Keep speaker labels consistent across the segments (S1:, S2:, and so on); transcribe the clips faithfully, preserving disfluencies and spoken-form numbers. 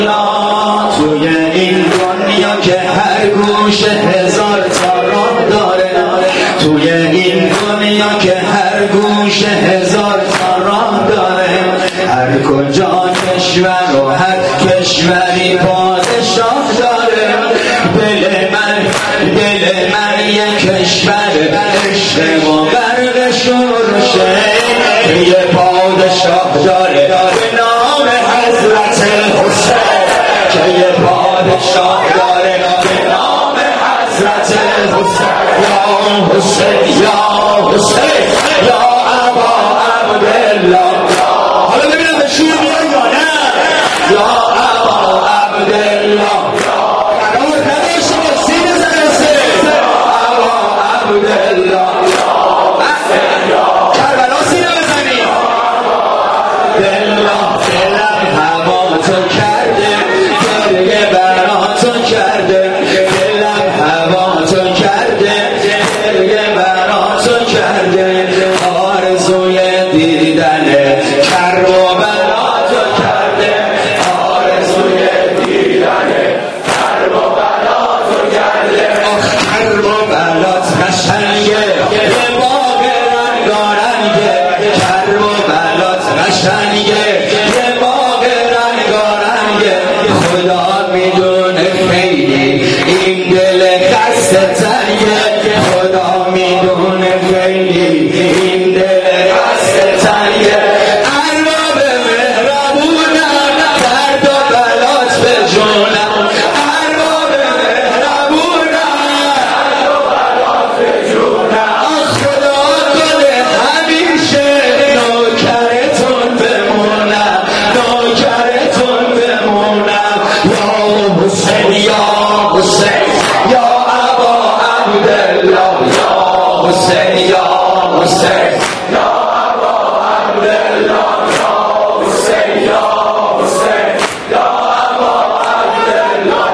S1: توی این دنیا که هر گوشه هزار تا راه داره، توی این دنیا که هر گوشه هزار تا راه داره، هر کجا کشور و هر کشوری پادشاه داره. دل من دل من یک کشور عشق و برق شورشه، یه پادشاه داره به نام حضرت حسین، که یه پادشاه داره به نام حضرت حسین. یا حسین یا حسین یا ابا عبدالله. حالا ببینم به شیر میاد یا نه؟ یا ابا عبدالله. قرار نداشته با سی بزنه سه ابا عبدالله. کربلا سینه بزنی. دلم دلم هوا تو کرده، گریه برا تو کرده، دلم هوا تو کرده، گریه برا تو کرده، آرزوی دیدن کر و بلا تو کرده، آرزوی دیدن کر و بلا تو کرده. آخ کر و بلات قشنگه، یه باغ رنگارنگه، کر و بلات قشنگه، یه باغ رنگارنگه. خدا میدونه خیلی این دل خسته تنگه، خدا میدونه خیلی این دل خسته تنگه. ارباب مهربونم درد و بلات به جونم، ارباب مهربونم درد و بلات به جونم. آخ خدا کنه همیشه نوکرتون بمونم، نوکرتون بمونم. یا حسین یا حسین یا ابا عبدالله، یا حسین یا حسین یا ابا عبدالله، یا حسین یا حسین یا ابا عبدالله.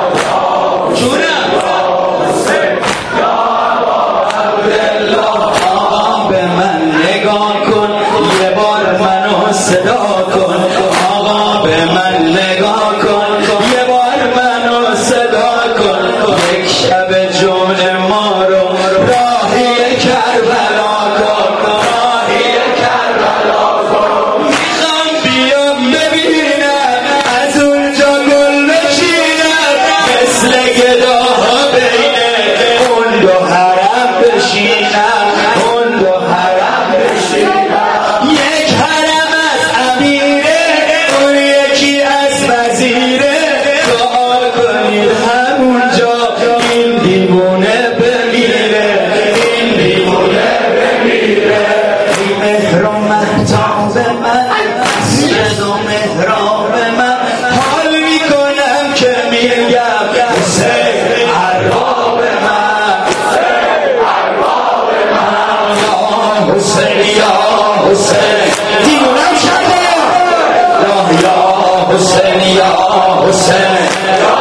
S1: جونم حسین یا ابا عبدالله. آقا به من نگاه کن، یه بار منو صدا کن. آقا به من نگاه کن، یه بار منو صدا کن. یک شب جون ما رو راهی کربلا کن، راهی کربلا کن. میخوام بیام ببینم از اونجا گل بچینم، مثل گداها بین اون دو حرم بشینم، اون دو حرم بشینم. یک حرم از امیره، اون یکی از وزیره. دعا کنید همونجا این دیوونه بمیره، این دیوونه بمیره. این مهر و مهتاب من، مسجد و محراب من، حال میکنم که میگم حسین ارباب من، حسین ارباب من. یا حسین یا حسین دیوونم کرده. یا یا حسین یا حسین یا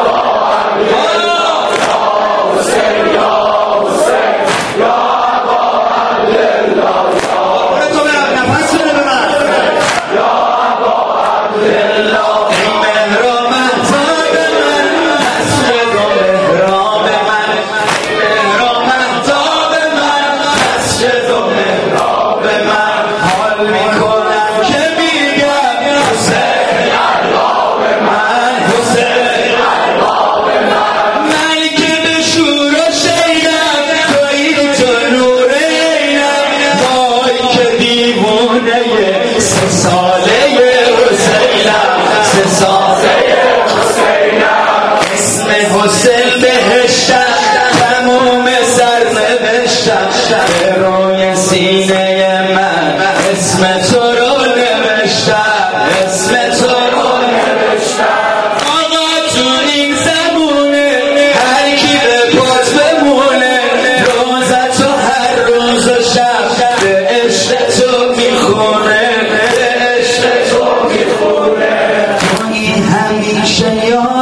S1: سه ساله حسینم، سه ساله حسینم. اسم حسین بهشتم، تموم سر نوشتم، به روی سینه من اسم تو رو نوشتم، اسم تو رو نوشتم. آقا تو این زمونه هر کی به پاس بمونه، روزت و هر روز و شب به عشق تو میخونه، به عشق تو میخونه. توی همیشه یا